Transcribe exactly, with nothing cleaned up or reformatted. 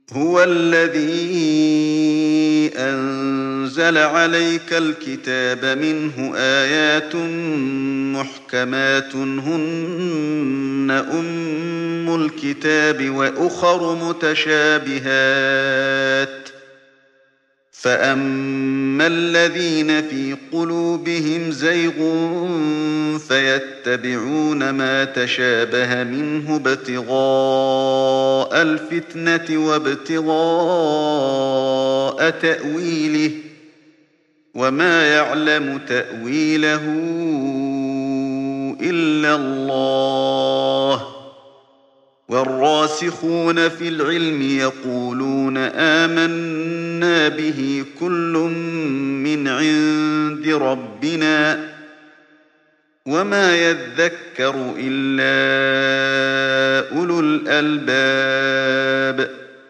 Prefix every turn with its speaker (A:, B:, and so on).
A: هو الذي أنزل عليك الكتاب منه آيات محكمات هن أم الكتاب وأخر متشابهات فأما الذين في قلوبهم زيغ فيتبعون ما تشابه منه ابتغاء الفتنة وابتغاء تأويله وما يعلم تأويله إلا الله والراسخون في العلم يقولون آمنا به كل من عند ربنا وما يذكر إلا أولو الألباب